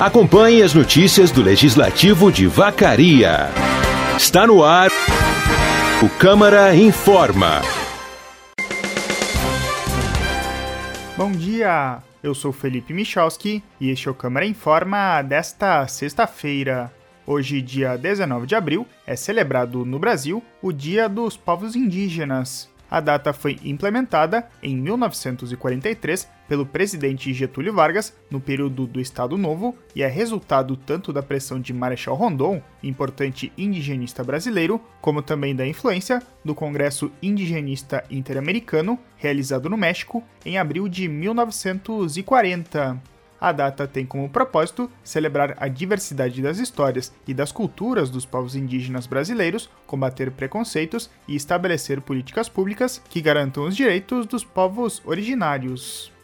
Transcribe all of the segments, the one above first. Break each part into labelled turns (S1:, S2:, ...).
S1: Acompanhe as notícias do Legislativo de Vacaria. Está no ar o Câmara Informa.
S2: Bom dia, eu sou Felipe Michalski e este é o Câmara Informa desta sexta-feira. Hoje, dia 19 de abril, é celebrado no Brasil o Dia dos Povos Indígenas. A data foi implementada em 1943 pelo presidente Getúlio Vargas no período do Estado Novo e é resultado tanto da pressão de Marechal Rondon, importante indigenista brasileiro, como também da influência do Congresso Indigenista Interamericano, realizado no México em abril de 1940. A data tem como propósito celebrar a diversidade das histórias e das culturas dos povos indígenas brasileiros, combater preconceitos e estabelecer políticas públicas que garantam os direitos dos povos originários.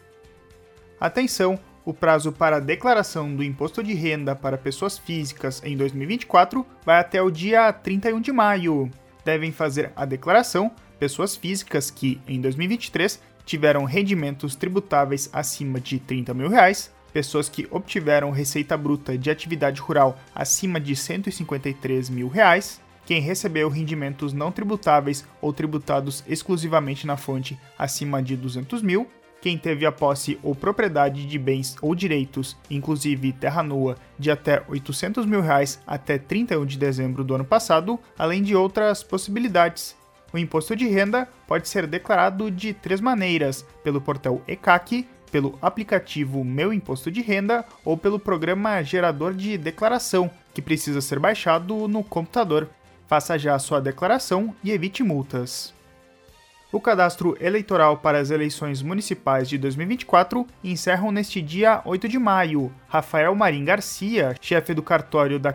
S2: Atenção! O prazo para a declaração do imposto de renda para pessoas físicas em 2024 vai até o dia 31 de maio. Devem fazer a declaração pessoas físicas que, em 2023, tiveram rendimentos tributáveis acima de R$ 30 mil, pessoas que obtiveram receita bruta de atividade rural acima de R$ 153 mil, quem recebeu rendimentos não tributáveis ou tributados exclusivamente na fonte acima de R$ 200 mil, quem teve a posse ou propriedade de bens ou direitos, inclusive terra nua, de até R$ 800 mil até 31 de dezembro do ano passado, além de outras possibilidades. O imposto de renda pode ser declarado de 3 maneiras: pelo portal ECAC, pelo aplicativo Meu Imposto de Renda ou pelo programa gerador de declaração, que precisa ser baixado no computador. Faça já a sua declaração e evite multas. O cadastro eleitoral para as eleições municipais de 2024 encerram neste dia 8 de maio. Rafael Marim Garcia, chefe do cartório da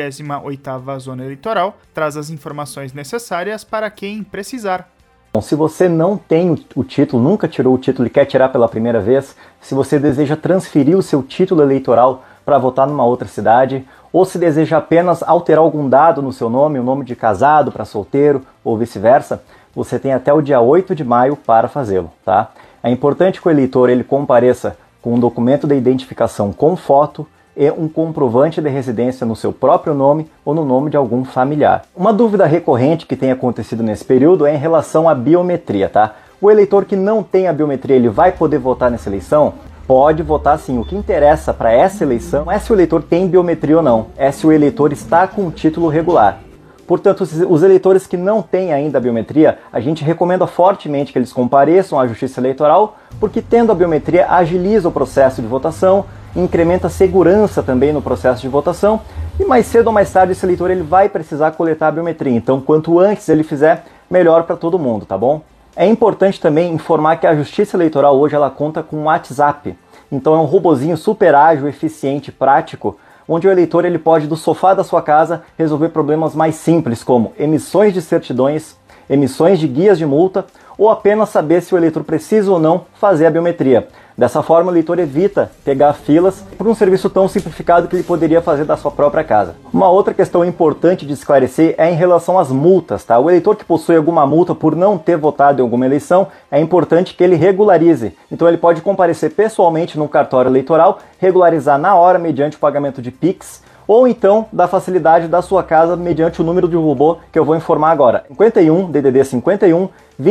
S2: 58ª Zona Eleitoral, traz as informações necessárias para quem precisar.
S3: Se você não tem o título, nunca tirou o título e quer tirar pela primeira vez, se você deseja transferir o seu título eleitoral para votar numa outra cidade, ou se deseja apenas alterar algum dado no seu nome, o nome de casado para solteiro ou vice-versa, você tem até o dia 8 de maio para fazê-lo, tá? É importante que o eleitor ele compareça com um documento de identificação com foto e um comprovante de residência no seu próprio nome ou no nome de algum familiar. Uma dúvida recorrente que tem acontecido nesse período é em relação à biometria, tá? O eleitor que não tem a biometria, ele vai poder votar nessa eleição? Pode votar sim. O que interessa para essa eleição não é se o eleitor tem biometria ou não, é se o eleitor está com o título regular. Portanto, os eleitores que não têm ainda a biometria, a gente recomenda fortemente que eles compareçam à Justiça Eleitoral, porque tendo a biometria agiliza o processo de votação, incrementa a segurança também no processo de votação e mais cedo ou mais tarde esse eleitor ele vai precisar coletar a biometria. Então, quanto antes ele fizer, melhor para todo mundo, tá bom? É importante também informar que a Justiça Eleitoral hoje ela conta com um WhatsApp. Então é um robozinho super ágil, eficiente, prático, onde o eleitor ele pode do sofá da sua casa resolver problemas mais simples como emissões de certidões, emissões de guias de multa ou apenas saber se o eleitor precisa ou não fazer a biometria. Dessa forma, o eleitor evita pegar filas por um serviço tão simplificado que ele poderia fazer da sua própria casa. Uma outra questão importante de esclarecer é em relação às multas, tá? O eleitor que possui alguma multa por não ter votado em alguma eleição, é importante que ele regularize. Então ele pode comparecer pessoalmente no cartório eleitoral, regularizar na hora mediante o pagamento de Pix, ou então da facilidade da sua casa mediante o número de robô que eu vou informar agora. 51 DDD 51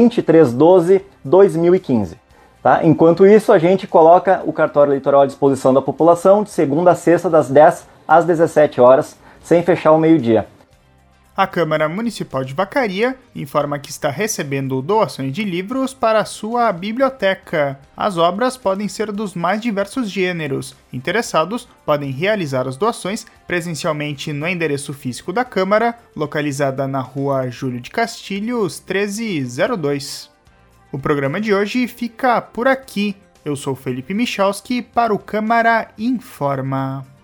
S3: 2312 2015. Tá? Enquanto isso, a gente coloca o cartório eleitoral à disposição da população de segunda a sexta, das 10 às 17 horas, sem fechar o meio-dia.
S2: A Câmara Municipal de Vacaria informa que está recebendo doações de livros para a sua biblioteca. As obras podem ser dos mais diversos gêneros. Interessados podem realizar as doações presencialmente no endereço físico da Câmara, localizada na Rua Júlio de Castilhos, 1302. O programa de hoje fica por aqui. Eu sou Felipe Michalski para o Câmara Informa.